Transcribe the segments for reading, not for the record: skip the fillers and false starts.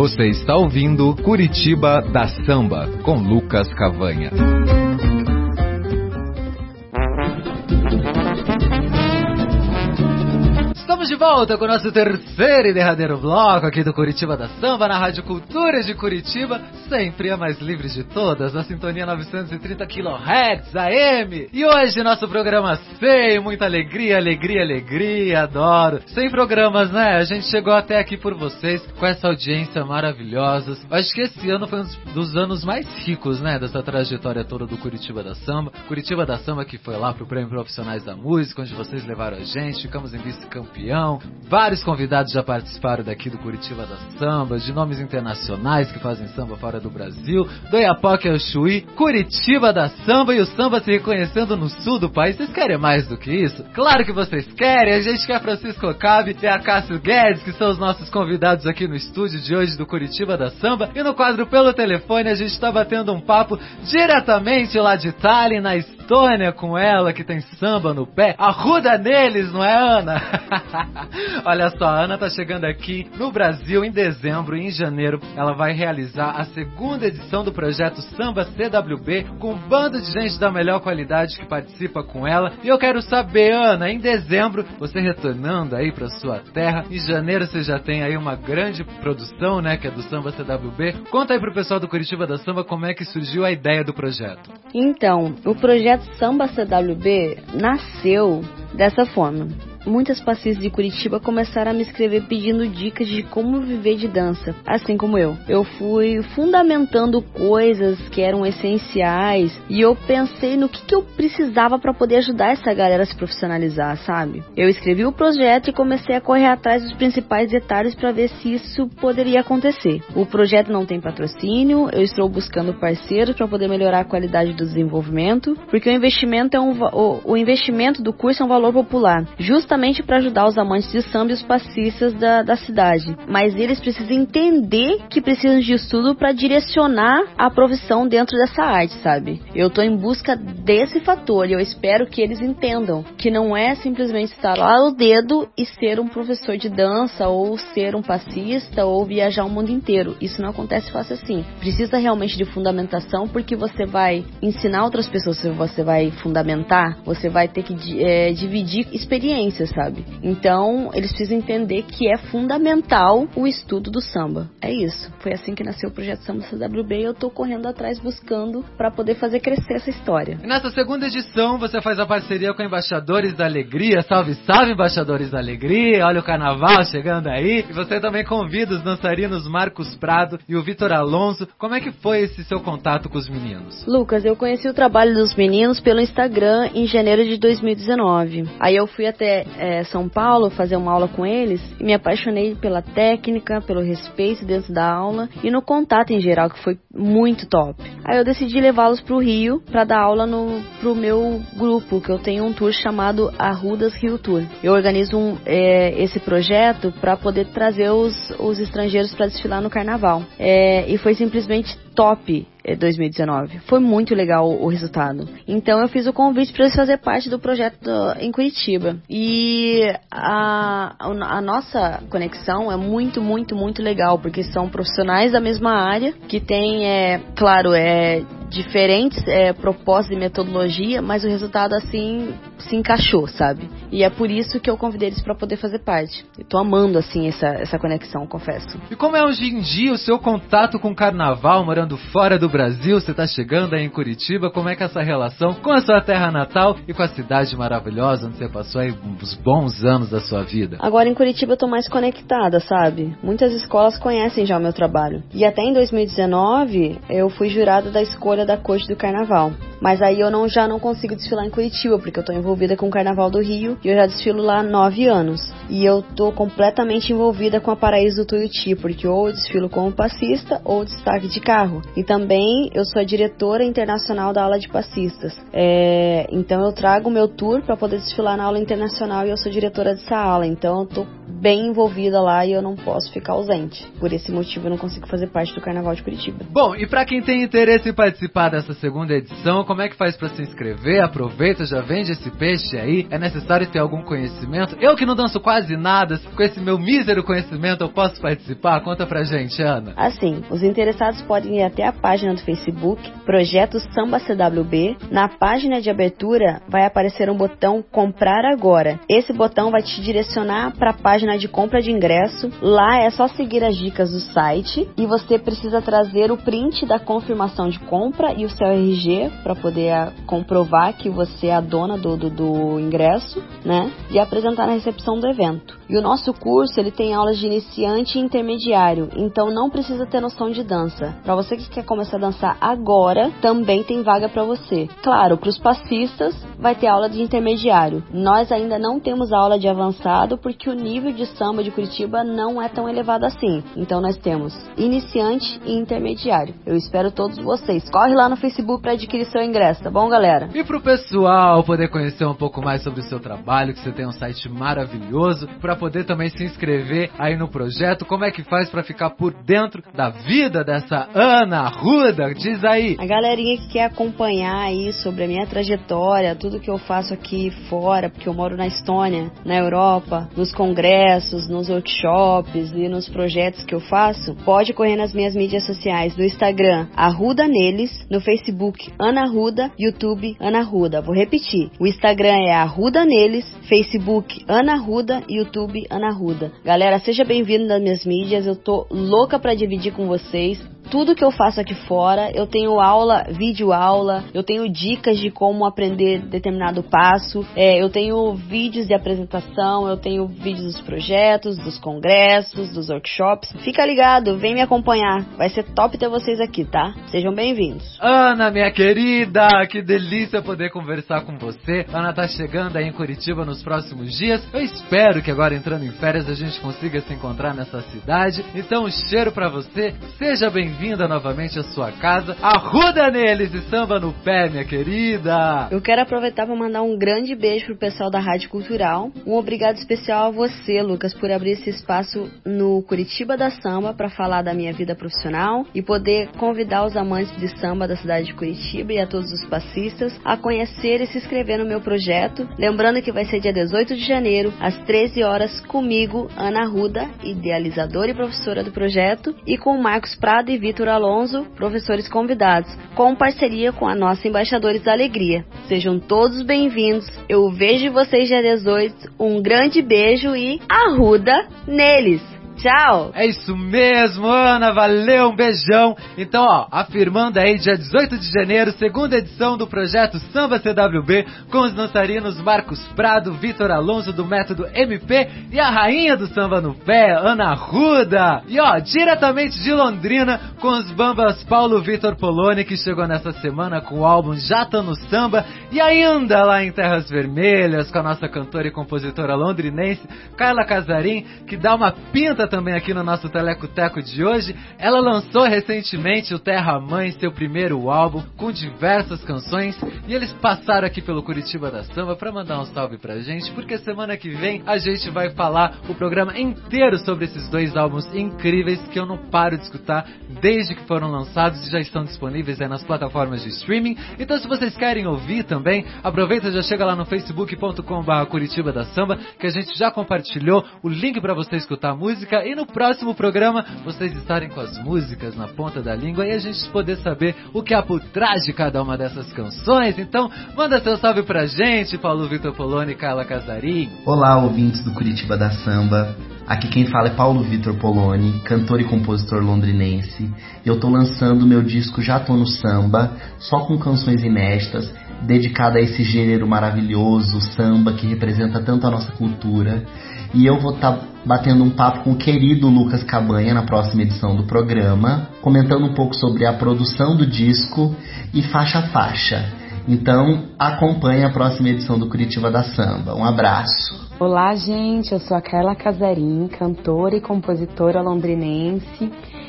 Você está ouvindo Curitiba da Samba, com Lucas Cavanha. Estamos de volta com o nosso terceiro e derradeiro bloco aqui do Curitiba da Samba, na Rádio Cultura de Curitiba, sempre a mais livre de todas, na sintonia 930 kHz AM. E hoje nosso programa sem muita alegria, adoro. 100 programas, né? A gente chegou até aqui por vocês, com essa audiência maravilhosa. Acho que esse ano foi um dos anos mais ricos, né? Dessa trajetória toda do Curitiba da Samba. Curitiba da Samba que foi lá pro Prêmio Profissionais da Música, onde vocês levaram a gente, ficamos em vice-campeão. Vários convidados já participaram daqui do Curitiba da Samba, de nomes internacionais que fazem samba fora do Brasil, do Iapoque ao Chuí, Curitiba da Samba e o samba se reconhecendo no sul do país. Vocês querem mais do que isso? Claro que vocês querem. A gente quer Francisco Cabe e a Cássio Guedes, que são os nossos convidados aqui no estúdio de hoje do Curitiba da Samba. E no quadro Pelo Telefone a gente está batendo um papo diretamente lá de Tallinn, na Estônia, com ela que tem samba no pé. Arruda neles, não é, Ana? Olha só, a Ana tá chegando aqui no Brasil em dezembro e em janeiro ela vai realizar a segunda edição do projeto Samba CWB com um bando de gente da melhor qualidade que participa com ela. E eu quero saber, Ana, em dezembro, você retornando aí pra sua terra, em janeiro você já tem aí uma grande produção, né, que é do Samba CWB. Conta aí pro pessoal do Curitiba da Samba como é que surgiu a ideia do projeto. Então, o projeto Samba CWB nasceu dessa forma. Muitas passistas de Curitiba começaram a me escrever pedindo dicas de como viver de dança, assim como eu. Eu fui fundamentando coisas que eram essenciais e eu pensei no que eu precisava para poder ajudar essa galera a se profissionalizar, sabe? Eu escrevi o projeto e comecei a correr atrás dos principais detalhes para ver se isso poderia acontecer. O projeto não tem patrocínio, eu estou buscando parceiros para poder melhorar a qualidade do desenvolvimento, porque o investimento do curso é um valor popular, justamente para ajudar os amantes de samba e os passistas da cidade. Mas eles precisam entender que precisam de estudo para direcionar a profissão dentro dessa arte, sabe? Eu tô em busca desse fator e eu espero que eles entendam que não é simplesmente estar lá o dedo e ser um professor de dança ou ser um passista ou viajar o mundo inteiro. Isso não acontece fácil assim. Precisa realmente de fundamentação, porque você vai ensinar outras pessoas, você vai fundamentar, você vai ter que dividir experiências, sabe? Então, eles precisam entender que é fundamental o estudo do samba. É isso. Foi assim que nasceu o projeto Samba CWB e eu tô correndo atrás buscando para poder fazer crescer essa história. E nessa segunda edição, você faz a parceria com Embaixadores da Alegria. Salve, salve, Embaixadores da Alegria. Olha o carnaval chegando aí. E você também convida os dançarinos Marcos Prado e o Vitor Alonso. Como é que foi esse seu contato com os meninos? Lucas, eu conheci o trabalho dos meninos pelo Instagram em janeiro de 2019. Aí eu fui até São Paulo fazer uma aula com eles e me apaixonei pela técnica, pelo respeito dentro da aula e no contato em geral, que foi muito top. Aí eu decidi levá-los pro Rio para dar aula pro meu grupo, que eu tenho um tour chamado Arrudas Rio Tour. Eu organizo esse projeto para poder trazer os estrangeiros para desfilar no carnaval. E foi simplesmente top 2019. Foi muito legal o resultado. Então eu fiz o convite para eles fazerem parte do projeto em Curitiba. E a nossa conexão é muito, muito, muito legal, porque são profissionais da mesma área, que tem, diferentes propostas e metodologia, mas o resultado assim se encaixou, sabe? E é por isso que eu convidei eles para poder fazer parte. Eu tô amando assim essa conexão, confesso. E como é hoje em dia o seu contato com o carnaval, morando fora do Brasil? Você tá chegando aí em Curitiba, como é que é essa relação com a sua terra natal e com a cidade maravilhosa onde você passou aí uns bons anos da sua vida? Agora em Curitiba eu tô mais conectada, sabe? Muitas escolas conhecem já o meu trabalho. E até em 2019 eu fui jurada da escolha da corte do carnaval. Mas aí eu já não consigo desfilar em Curitiba, porque eu tô envolvida com o Carnaval do Rio e eu já desfilo lá há 9 anos. E eu tô completamente envolvida com a Paraíso do Tuiuti, porque ou eu desfilo como passista ou destaque de carro. E também eu sou a diretora internacional da aula de passistas. Então eu trago o meu tour para poder desfilar na aula internacional e eu sou diretora dessa aula. Então eu tô bem envolvida lá e eu não posso ficar ausente. Por esse motivo eu não consigo fazer parte do Carnaval de Curitiba. Bom, e pra quem tem interesse em participar dessa segunda edição, como é que faz pra se inscrever? Aproveita, já vende esse peixe aí. É necessário ter algum conhecimento? Eu que não danço quase nada, com esse meu mísero conhecimento eu posso participar? Conta pra gente, Ana. Assim, os interessados podem ir até a página do Facebook, Projeto Samba CWB. Na página de abertura vai aparecer um botão Comprar Agora. Esse botão vai te direcionar para a página de compra de ingresso. Lá é só seguir as dicas do site e você precisa trazer o print da confirmação de compra e o seu RG para poder comprovar que você é a dona do ingresso, né? E apresentar na recepção do evento. E o nosso curso, ele tem aulas de iniciante e intermediário, então não precisa ter noção de dança. Para você que quer começar a dançar agora, também tem vaga para você. Claro, para os passistas vai ter aula de intermediário. Nós ainda não temos aula de avançado porque o nível de samba de Curitiba não é tão elevado assim. Então nós temos iniciante e intermediário. Eu espero todos vocês. Corre lá no Facebook para adquirir seu ingresso, tá bom, galera? E pro pessoal poder conhecer um pouco mais sobre o seu trabalho, que você tem um site maravilhoso, para poder também se inscrever aí no projeto, como é que faz para ficar por dentro da vida dessa Ana Arruda? Diz aí. A galerinha que quer acompanhar aí sobre a minha trajetória, tudo que eu faço aqui fora, porque eu moro na Estônia, na Europa, nos congressos, nos workshops e nos projetos que eu faço, pode correr nas minhas mídias sociais, no Instagram, Arruda Neles, no Facebook, Ana Arruda, YouTube, Ana Arruda. Vou repetir, o Instagram é Arruda Neles, Facebook, Ana Arruda, YouTube, Ana Arruda. Galera, seja bem-vindo nas minhas mídias, eu tô louca pra dividir com vocês tudo que eu faço aqui fora. Eu tenho aula, vídeo aula, eu tenho dicas de como aprender determinado passo, eu tenho vídeos de apresentação, eu tenho vídeos dos projetos, dos congressos, dos workshops. Fica ligado, vem me acompanhar, vai ser top ter vocês aqui, tá? Sejam bem-vindos. Ana, minha querida, que delícia poder conversar com você. Ana tá chegando aí em Curitiba nos próximos dias. Eu espero que agora, entrando em férias, a gente consiga se encontrar nessa cidade. Então, um cheiro pra você, seja bem-vinda novamente à sua casa. Arruda neles e samba no pé, minha querida. Eu quero aproveitar para mandar um grande beijo pro pessoal da Rádio Cultural. Um obrigado especial a você, Lucas, por abrir esse espaço no Curitiba da Samba para falar da minha vida profissional e poder convidar os amantes de samba da cidade de Curitiba e a todos os passistas a conhecer e se inscrever no meu projeto. Lembrando que vai ser dia 18 de janeiro, às 13 horas, comigo, Ana Arruda, idealizadora e professora do projeto, e com Marcos Prado e Vitor Alonso, professores convidados, com parceria com a nossa Embaixadores da Alegria. Sejam todos bem-vindos. Eu vejo vocês dia 18. Um grande beijo e arruda neles! Tchau! É isso mesmo, Ana, valeu, um beijão. Então, ó, afirmando aí, dia 18 de janeiro, segunda edição do projeto Samba CWB, com os dançarinos Marcos Prado, Vitor Alonso do Método MP e a rainha do samba no pé, Ana Arruda. E ó, diretamente de Londrina, com os bambas Paulo Vitor Poloni, que chegou nessa semana com o álbum Já Tô no Samba, e ainda lá em Terras Vermelhas, com a nossa cantora e compositora londrinense, Carla Casarim, que dá uma pinta também aqui no nosso Teleco-Teco de hoje. Ela lançou recentemente o Terra Mãe, seu primeiro álbum, com diversas canções, e eles passaram aqui pelo Curitiba da Samba para mandar um salve pra gente, porque semana que vem a gente vai falar o programa inteiro sobre esses dois álbuns incríveis que eu não paro de escutar desde que foram lançados e já estão disponíveis aí nas plataformas de streaming. Então, se vocês querem ouvir também, aproveita, já chega lá no facebook.com/Curitiba da Samba, que a gente já compartilhou o link para você escutar a música, e no próximo programa vocês estarem com as músicas na ponta da língua e a gente poder saber o que há por trás de cada uma dessas canções. Então, manda seu salve pra gente, Paulo Vitor Poloni e Carla Casarim. Olá, ouvintes do Curitiba da Samba. Aqui quem fala é Paulo Vitor Poloni, cantor e compositor londrinense. Eu tô lançando meu disco Já Tô no Samba, só com canções inéditas, dedicado a esse gênero maravilhoso, samba, que representa tanto a nossa cultura. E eu vou estar batendo um papo com o querido Lucas Cabanha na próxima edição do programa, comentando um pouco sobre a produção do disco e faixa a faixa. Então, acompanhe a próxima edição do Curitiba da Samba. Um abraço. Olá, gente. Eu sou a Carla Casarim, cantora e compositora londrinense.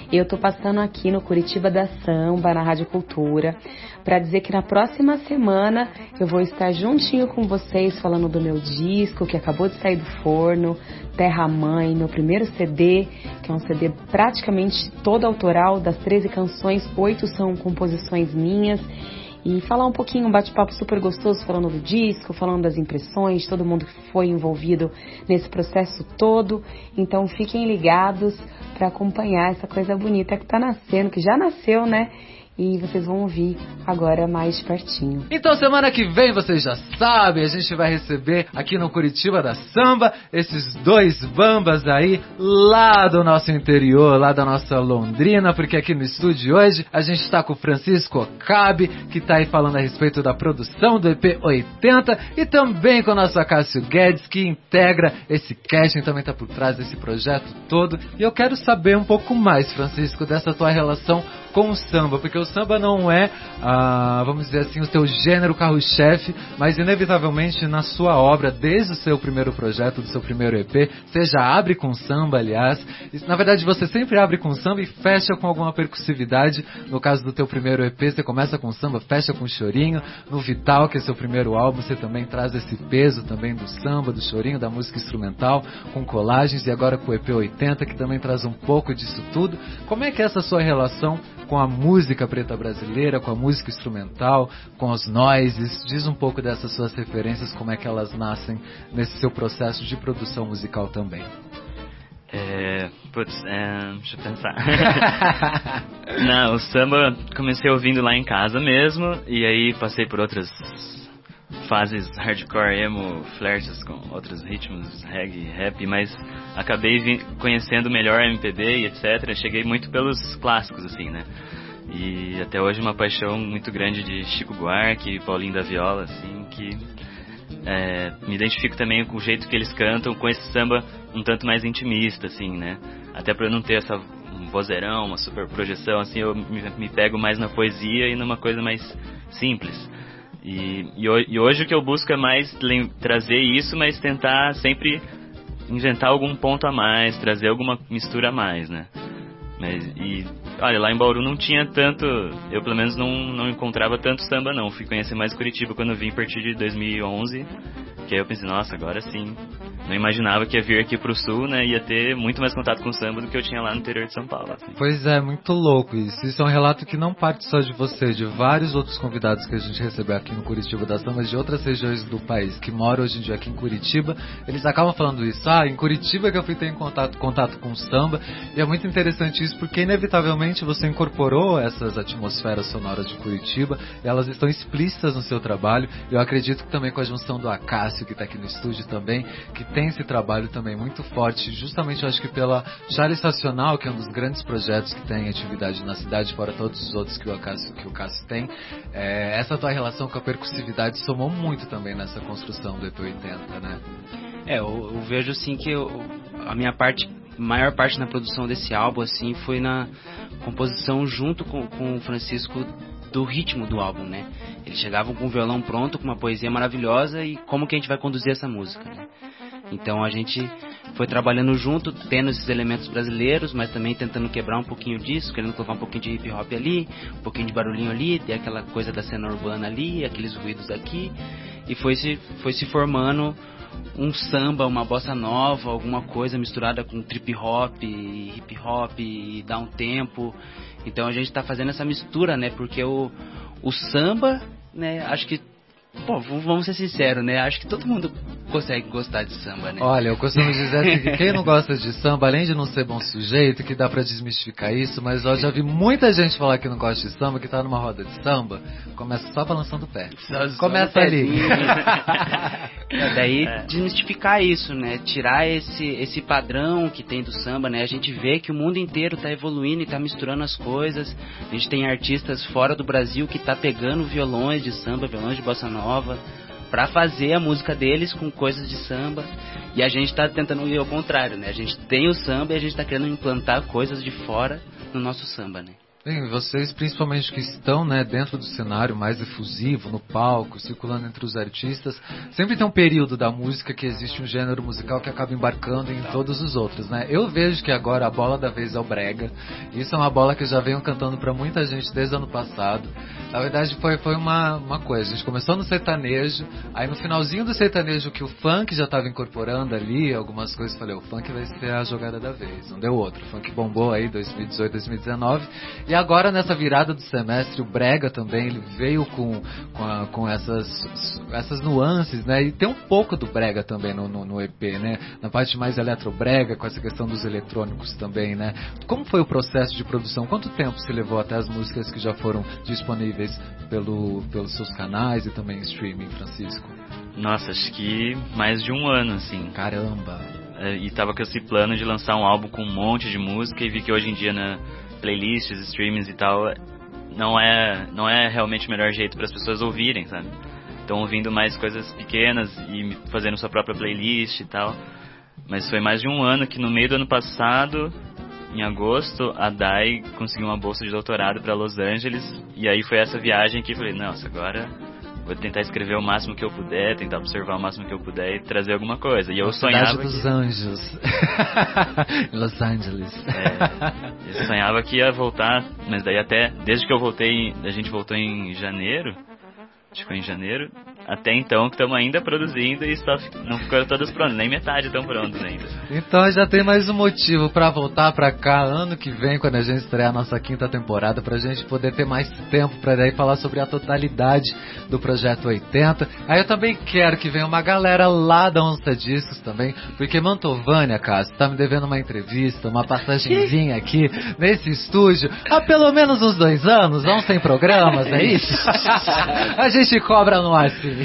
E eu tô passando aqui no Curitiba da Samba, na Rádio Cultura, para dizer que na próxima semana eu vou estar juntinho com vocês falando do meu disco, que acabou de sair do forno, Terra Mãe, meu primeiro CD, que é um CD praticamente todo autoral, das 13 canções, 8 são composições minhas. E falar um pouquinho, um bate-papo super gostoso, falando do disco, falando das impressões, de todo mundo que foi envolvido nesse processo todo. Então fiquem ligados para acompanhar essa coisa bonita que tá nascendo, que já nasceu, né? E vocês vão ouvir agora mais de pertinho. Então semana que vem, vocês já sabem, a gente vai receber aqui no Curitiba da Samba esses dois bambas aí lá do nosso interior, lá da nossa Londrina, porque aqui no estúdio hoje a gente está com o Francisco Okabe, que tá aí falando a respeito da produção do EP 80, e também com o nosso Acácio Guedes, que integra esse casting, também tá por trás desse projeto todo. E eu quero saber um pouco mais, Francisco, dessa tua relação com o samba, porque o samba não é, vamos dizer assim, o teu gênero carro-chefe, mas inevitavelmente na sua obra, desde o seu primeiro projeto, do seu primeiro EP, você já abre com samba, aliás. Na verdade, você sempre abre com samba e fecha com alguma percussividade. No caso do teu primeiro EP, você começa com samba, fecha com chorinho. No Vital, que é seu primeiro álbum, você também traz esse peso também do samba, do chorinho, da música instrumental, com colagens, e agora com o EP 80, que também traz um pouco disso tudo. Como é que é essa sua relação com a música preta brasileira, com a música instrumental, com os noises? Diz um pouco dessas suas referências, como é que elas nascem nesse seu processo de produção musical também. Deixa eu pensar. Não, o samba comecei ouvindo lá em casa mesmo, e aí passei por outras fases hardcore, emo, flertes com outros ritmos, reggae, rap, mas acabei conhecendo melhor MPB e etc. Cheguei muito pelos clássicos, assim, né? E até hoje uma paixão muito grande de Chico Buarque e Paulinho da Viola, assim, que me identifico também com o jeito que eles cantam, com esse samba um tanto mais intimista, assim, né? Até pra eu não ter um vozeirão, uma super projeção, assim, eu me pego mais na poesia e numa coisa mais simples. E hoje o que eu busco é mais trazer isso, mas tentar sempre inventar algum ponto a mais, trazer alguma mistura a mais, né? Olha, lá em Bauru não tinha tanto, eu pelo menos não encontrava tanto samba não. Fui conhecer mais Curitiba quando eu vim a partir de 2011, que aí eu pensei, nossa, agora sim. Não imaginava que ia vir aqui pro sul, né? Ia ter muito mais contato com o samba do que eu tinha lá no interior de São Paulo. Assim. Pois é, muito louco isso. Isso é um relato que não parte só de você, de vários outros convidados que a gente recebeu aqui no Curitiba da Samba, de outras regiões do país, que moram hoje em dia aqui em Curitiba. Eles acabam falando isso. Em Curitiba que eu fui ter contato com o samba. E é muito interessante isso, porque inevitavelmente você incorporou essas atmosferas sonoras de Curitiba, e elas estão explícitas no seu trabalho. Eu acredito que também com a junção do Acácio, que está aqui no estúdio também, que tem esse trabalho também muito forte, justamente eu acho que pela Charlie Estacional, que é um dos grandes projetos que tem atividade na cidade, fora todos os outros que o Cássio tem. Essa tua relação com a percussividade somou muito também nessa construção do EP80, né? Eu vejo assim que a minha maior parte na produção desse álbum assim foi na composição junto com o Francisco do ritmo do álbum, né? Eles chegavam com o violão pronto, com uma poesia maravilhosa, e como que a gente vai conduzir essa música, né? Então a gente foi trabalhando junto, tendo esses elementos brasileiros, mas também tentando quebrar um pouquinho disso, querendo colocar um pouquinho de hip hop ali, um pouquinho de barulhinho ali, ter aquela coisa da cena urbana ali, aqueles ruídos aqui, e foi se formando um samba, uma bossa nova, alguma coisa misturada com trip hop, hip hop, down tempo. Então a gente tá fazendo essa mistura, né? Porque o samba, né? Acho que, vamos ser sinceros, né? Acho que todo mundo consegue gostar de samba, né? Olha, eu costumo dizer assim, que quem não gosta de samba, além de não ser bom sujeito, que dá pra desmistificar isso, mas eu já vi muita gente falar que não gosta de samba, que tá numa roda de samba, começa só balançando o pé. Começa ali. Daí desmistificar isso, né? Tirar esse padrão que tem do samba, né? A gente vê que o mundo inteiro tá evoluindo e tá misturando as coisas. A gente tem artistas fora do Brasil que tá pegando violões de samba, violões de bossa nova, pra fazer a música deles com coisas de samba. E a gente tá tentando ir ao contrário, né? A gente tem o samba e a gente tá querendo implantar coisas de fora no nosso samba, né? Bem, vocês principalmente que estão, né, dentro do cenário mais efusivo, no palco, circulando entre os artistas, sempre tem um período da música que existe um gênero musical que acaba embarcando em todos os outros, né? Eu vejo que agora a bola da vez é o brega. Isso é uma bola que eu já venho cantando pra muita gente desde o ano passado. Na verdade foi uma coisa, a gente começou no sertanejo, aí no finalzinho do sertanejo que o funk já estava incorporando ali, algumas coisas, falei, o funk vai ser a jogada da vez, não deu outro. O funk bombou aí 2018, 2019, e agora nessa virada do semestre o brega também, ele veio com essas nuances, né, e tem um pouco do brega também no EP, né, na parte mais eletrobrega, com essa questão dos eletrônicos também, né. Como foi o processo de produção? Quanto tempo se levou até as músicas que já foram disponíveis pelos seus canais e também streaming, Francisco? Nossa, acho que mais de um ano, assim. Caramba! E tava com esse plano de lançar um álbum com um monte de música e vi que hoje em dia na playlists, streamings e tal, não é realmente o melhor jeito para as pessoas ouvirem, sabe? Estão ouvindo mais coisas pequenas e fazendo sua própria playlist e tal. Mas foi mais de um ano que no meio do ano passado, em agosto, a Dai conseguiu uma bolsa de doutorado para Los Angeles. E aí foi essa viagem que eu falei, nossa, agora vou tentar escrever o máximo que eu puder, tentar observar o máximo que eu puder e trazer alguma coisa. E eu sonhava dos Anjos. Los Angeles. Eu sonhava que ia voltar, mas daí até, desde que eu voltei, a gente voltou em janeiro, acho que foi em janeiro, até então que estamos ainda produzindo e só não ficaram todas prontas, nem metade estão prontas ainda. Então já tem mais um motivo pra voltar pra cá ano que vem, quando a gente estrear a nossa 5ª temporada, pra gente poder ter mais tempo pra daí falar sobre a totalidade do Projeto 80. Aí eu também quero que venha uma galera lá da Onça Discos também, porque Mantovânia, Cássio, tá me devendo uma entrevista, uma passagenzinha aqui nesse estúdio há pelo menos uns 2 anos, vamos sem programas, é isso? A gente cobra no ar, sim.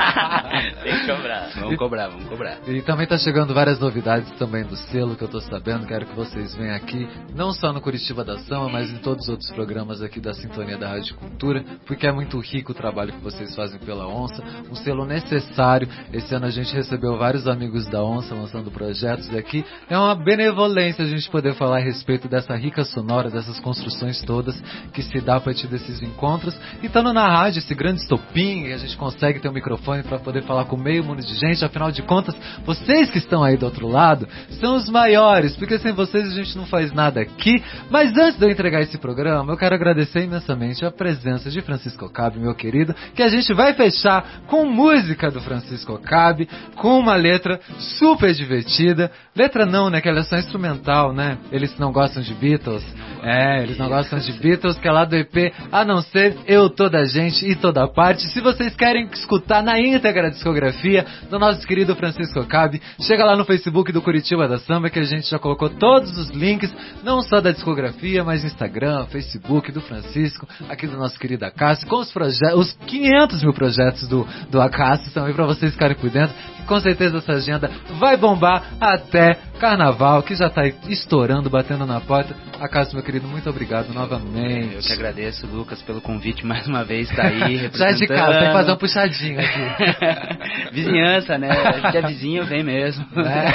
Tem que cobrar. Vamos cobrar. E também tá chegando várias novidades também do selo que eu tô sabendo. Quero que vocês venham aqui, não só no Curitiba da Samba, mas em todos os outros programas aqui da Sintonia da Rádio Cultura, porque é muito rico o trabalho que vocês fazem pela Onça, um selo necessário. Esse ano a gente recebeu vários amigos da Onça lançando projetos aqui. É uma benevolência a gente poder falar a respeito dessa rica sonora, dessas construções todas que se dá a partir desses encontros. E estando na rádio, esse grande estopim, a gente consegue ter um microfone para poder falar com meio mundo de gente. Afinal de contas, vocês que estão aí do outro lado são os maiores, porque sem vocês a gente não faz nada aqui. Mas antes de eu entregar esse programa, eu quero agradecer imensamente a presença de Francisco Ocábio, meu querido, que a gente vai fechar com música do Francisco Ocábio, com uma letra super divertida. Letra não, né, que ela é só instrumental, né? Eles não gostam de Beatles. Eles não gostam de Beatles, que é lá do EP A Não Ser Eu, Toda Gente e Toda Parte. Se vocês querem escutar na íntegra a discografia do nosso querido Francisco Ocábio, chega lá no Facebook do Curitiba da Samba, que a gente já colocou todos os links, não só da discografia, mas Instagram, Facebook do Francisco, aqui do nosso querido Acácio, com os 500 mil projetos do Acácio também, pra vocês ficarem por dentro. Com certeza essa agenda vai bombar até Carnaval, que já tá estourando, batendo na porta. Acácio, meu querido, muito obrigado novamente. Eu que agradeço, Lucas, pelo convite mais uma vez, tá aí representando. Já é de casa, tem que fazer um puxadinho aqui. Vizinhança, né? A gente é vizinho, vem mesmo.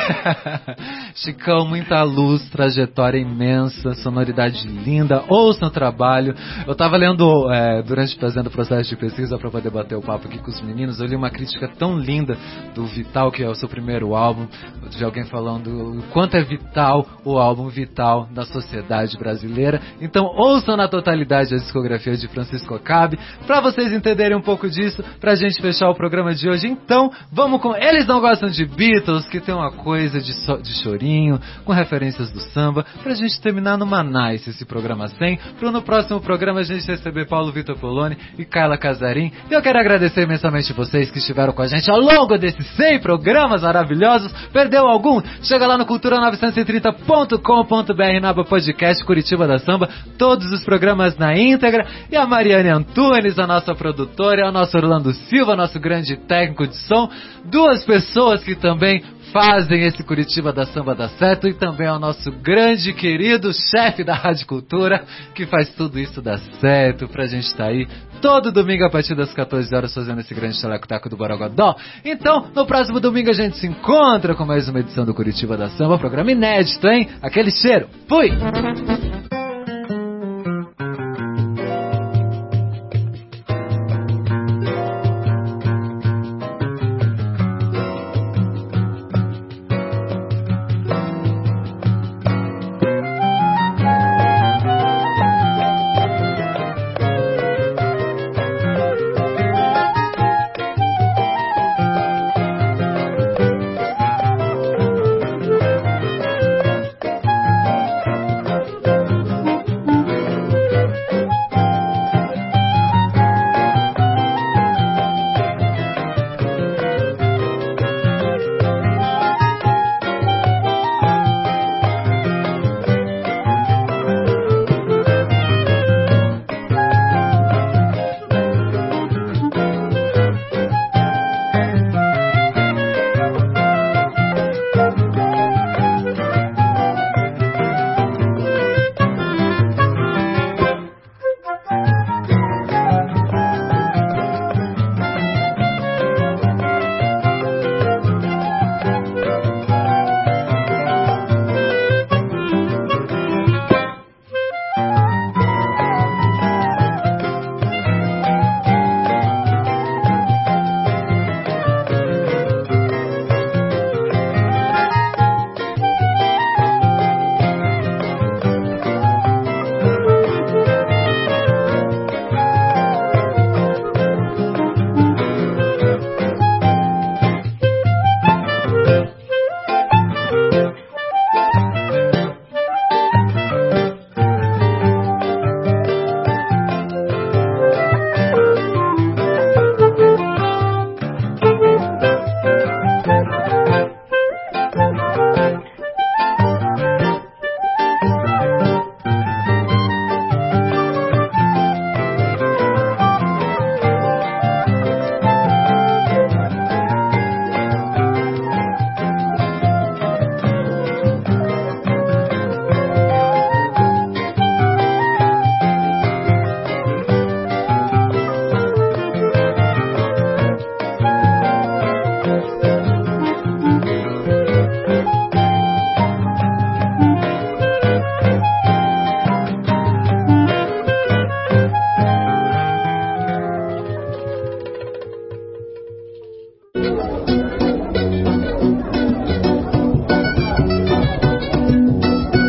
Chicão, muita luz, trajetória imensa, sonoridade linda, ouçam o trabalho. Eu tava lendo, durante fazendo o processo de pesquisa pra poder bater o papo aqui com os meninos, eu li uma crítica tão linda do Vital, que é o seu primeiro álbum, de alguém falando o quanto é vital o álbum Vital da sociedade brasileira. Então ouçam na totalidade a discografia de Francisco Ocábio, pra vocês entenderem um pouco disso, pra gente fechar o programa de hoje. Então, vamos com Eles Não Gostam de Beatles, que tem uma coisa de chorinho, com referências do samba, pra gente terminar numa nice esse programa 100, pro no próximo programa a gente receber Paulo Vitor Poloni e Carla Casarim. E eu quero agradecer imensamente vocês que estiveram com a gente ao longo desses 100 programas maravilhosos. Perdeu algum? Chega lá no cultura930.com.br, na aba podcast Curitiba da Samba, todos os programas na íntegra. E a Mariane Antunes, a nossa produtora, o nosso Orlando Silva, nosso grande técnico de som, 2 pessoas que também fazem esse Curitiba da Samba dar certo, e também ao nosso grande querido chefe da Rádio Cultura, que faz tudo isso dar certo, pra gente estar aí todo domingo a partir das 14 horas fazendo esse grande teleco-taco do Borogodó. Então, no próximo domingo a gente se encontra com mais uma edição do Curitiba da Samba, programa inédito, hein? Aquele cheiro. Fui!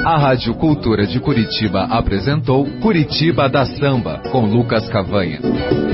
A Rádio Cultura de Curitiba apresentou Curitiba da Samba, com Lucas Cavanha.